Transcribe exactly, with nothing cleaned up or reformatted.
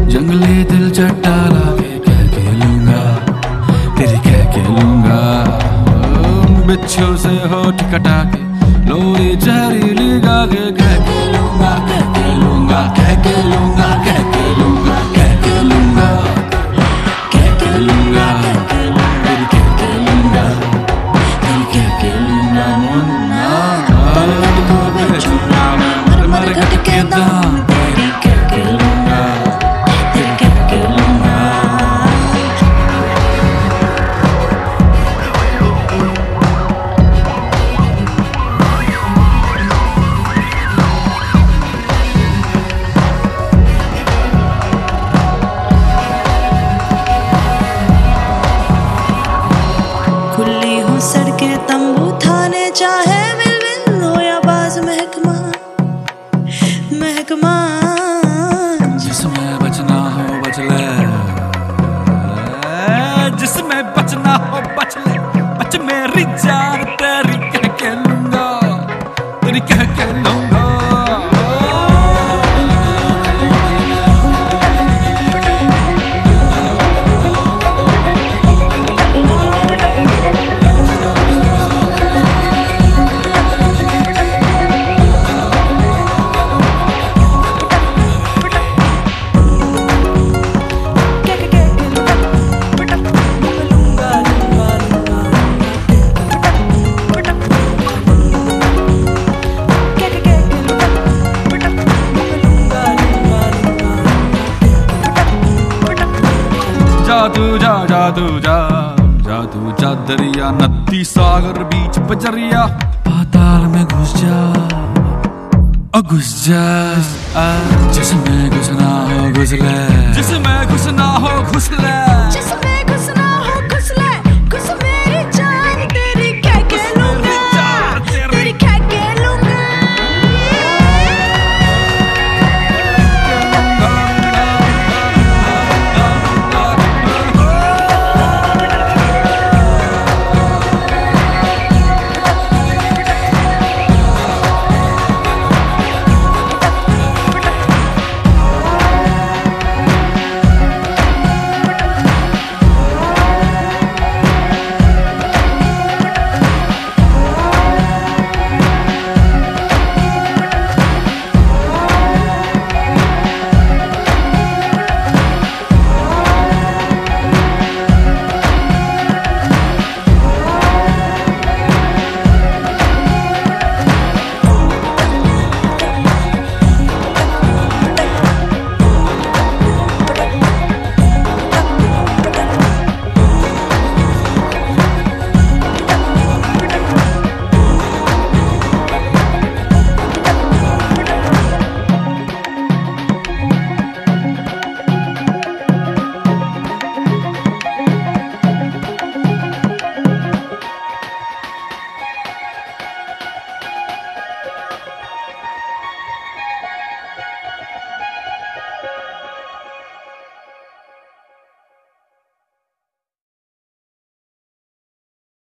जंगली दिल चट्टा लाके कह के लूंगा, तेरी कह के लूंगा। बिच्छू से होठ कटा के लोरी जहरीली गा के कह के लूंगा, कह के लूंगा, कह के लूंगा, कह के लूंगा, कह के लूंगा, कह के लूंगा, तेरी कह के लूंगा, तेरी कह के लूंगा। मुन्ना पलट को बेचूंगा मर मर घट के दाम, तेरी कह के लूंगा, तेरी कह के लूंगा। खुली हूँ सड़कें तंबू थाने, चाहे मिल मिल हो या बाज महकमा महकमा। जिसमें बचना हो बच ले, जिसमें बचना हो बच ले, बच मेरी जान, तेरी कह के लूंगा, तेरी कह के लूंगा। जादू जा जादू जा जादू जा दरिया, नदी सागर बीच बजरिया, पाताल में घुस जा और घुस जा। जिसमें घुसना हो घुस ले, जिसमें घुसना हो घुस ले।